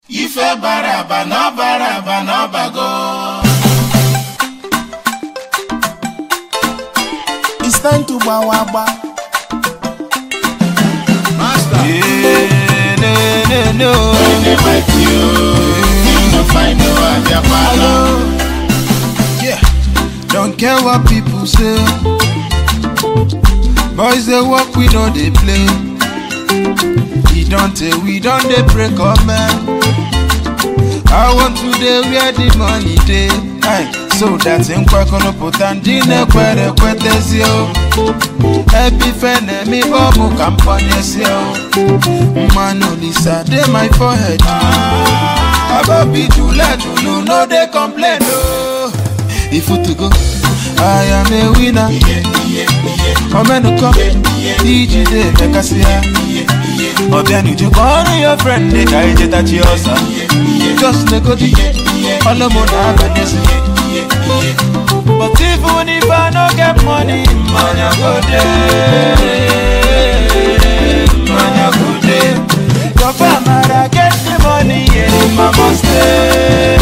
Ife baraba no bago. It's time to bawaba. Master. No. When they fight you don't find no other palo. Yeah. Don't care what people say. Boys they walk, we know they play. We don't they break up, man. I want to day where the money day. Aye, so that's in Kwakono Potandine Quere Quetesio. Happy friend, me Bobo Campaniesio. Mano Lisa, they my forehead. About be too late to know they complain. If you to go, I am a winner. I'm gonna come, DJ de Becasia. But then you call your friend, they guy that you also. Just go to all the money. But even if I don't get money, man, I go there. Man, I go there. Your family get the money, yeah, mama stay.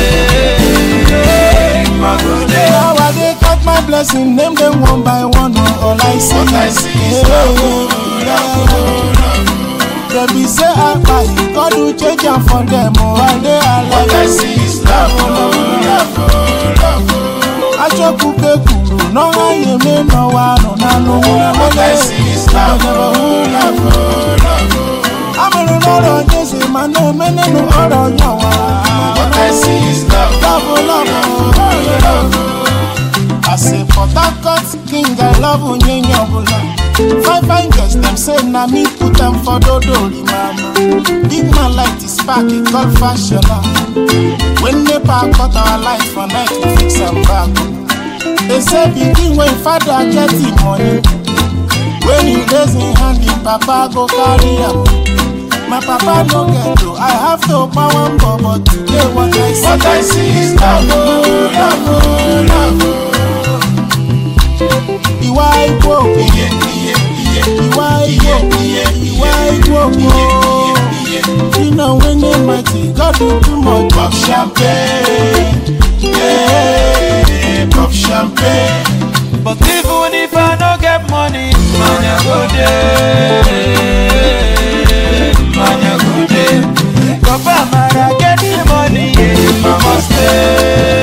I go there. Now I they cut my blessing, name them one by one. All I see, what I see is love. They be say I buy, God do change and for them, while they are like. What I see is love. I just cook a kuru, no I may no one, no. What I see is love. I'm a lot yes, my name, no other, no. What I see is love. I say for that God's king, I love Unyenya. Fine girls, them say na me put them for dodori mama. Big man like this spark, it call fashion. When they park out our life for night, we fix them back. They say begin when father get the money. When he lays in hand, the papa go carry up. My papa no get to, I have to power one but today what I see is love. Ìwà ìgbò, you know when they mighty, God do too much. Pop champagne, yeah, pop champagne. But even if I don't get money, man, I go there. Papa, man, I get the money, yeah, mama stay.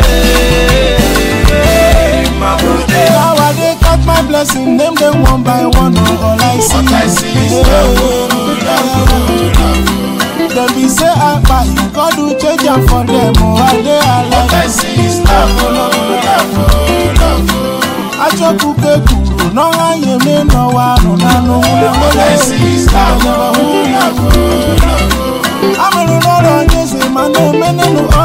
Now I they cut my blessing, name them one by one. All I see, what I see is love. They be say I buy, God do change and for them, while they are like. What I see is love. I just cook a kuru, no I may no one, no. What I see is love. I'm a lot yes, my name, no